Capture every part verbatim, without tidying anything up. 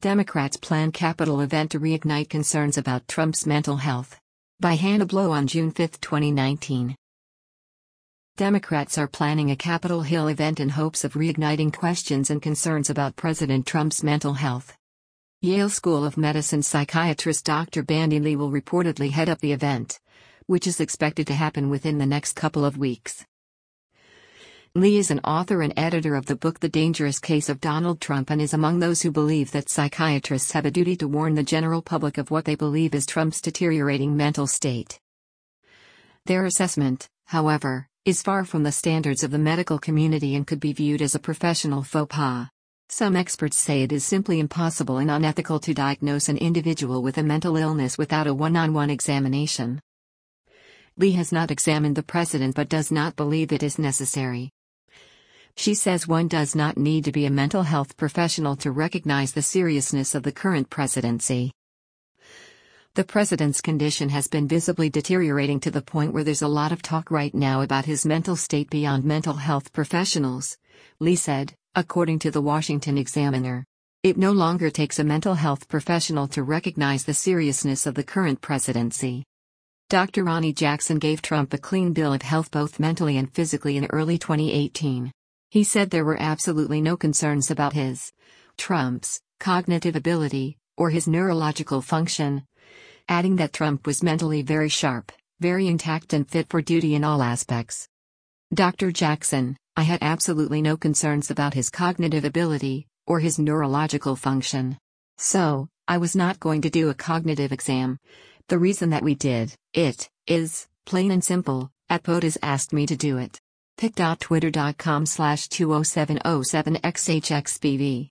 Democrats plan Capitol event to reignite concerns about Trump's mental health. By Hannah Blow on June fifth, twenty nineteen. Democrats are planning a Capitol Hill event in hopes of reigniting questions and concerns about President Trump's mental health. Yale School of Medicine psychiatrist Doctor Bandy Lee will reportedly head up the event, which is expected to happen within the next couple of weeks. Lee is an author and editor of the book The Dangerous Case of Donald Trump and is among those who believe that psychiatrists have a duty to warn the general public of what they believe is Trump's deteriorating mental state. Their assessment, however, is far from the standards of the medical community and could be viewed as a professional faux pas. Some experts say it is simply impossible and unethical to diagnose an individual with a mental illness without a one-on-one examination. Lee has not examined the president but does not believe it is necessary. She says one does not need to be a mental health professional to recognize the seriousness of the current presidency. The president's condition has been visibly deteriorating to the point where there's a lot of talk right now about his mental state beyond mental health professionals, Lee said, according to the Washington Examiner. It no longer takes a mental health professional to recognize the seriousness of the current presidency. Doctor Ronny Jackson gave Trump a clean bill of health both mentally and physically in early twenty eighteen. He said there were absolutely no concerns about his, Trump's, cognitive ability, or his neurological function, adding that Trump was mentally very sharp, very intact and fit for duty in all aspects. Doctor Jackson, I had absolutely no concerns about his cognitive ability, or his neurological function. So, I was not going to do a cognitive exam. The reason that we did it is, plain and simple, at POTUS asked me to do it. pic.twitter.com slash 20707xhxbv.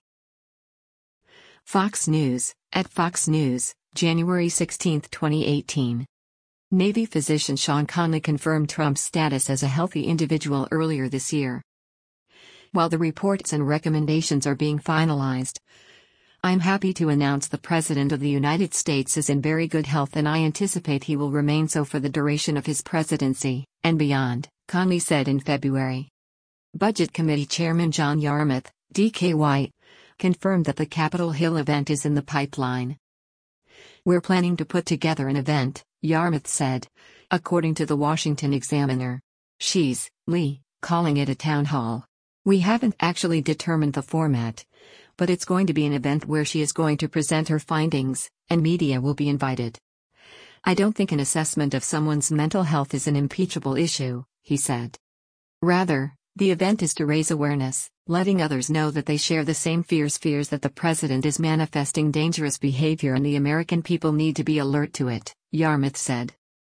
Fox News, at Fox News, January sixteenth, twenty eighteen. Navy physician Sean Conley confirmed Trump's status as a healthy individual earlier this year. While the reports and recommendations are being finalized, I'm happy to announce the President of the United States is in very good health and I anticipate he will remain so for the duration of his presidency, and beyond, Conley said in February. Budget Committee Chairman John Yarmuth, D K Y, confirmed that the Capitol Hill event is in the pipeline. We're planning to put together an event, Yarmuth said, according to the Washington Examiner. She's, Lee, calling it a town hall. We haven't actually determined the format, but it's going to be an event where she is going to present her findings, and media will be invited. I don't think an assessment of someone's mental health is an impeachable issue, he said. Rather, the event is to raise awareness, letting others know that they share the same fears fears that the president is manifesting dangerous behavior and the American people need to be alert to it, Yarmuth said.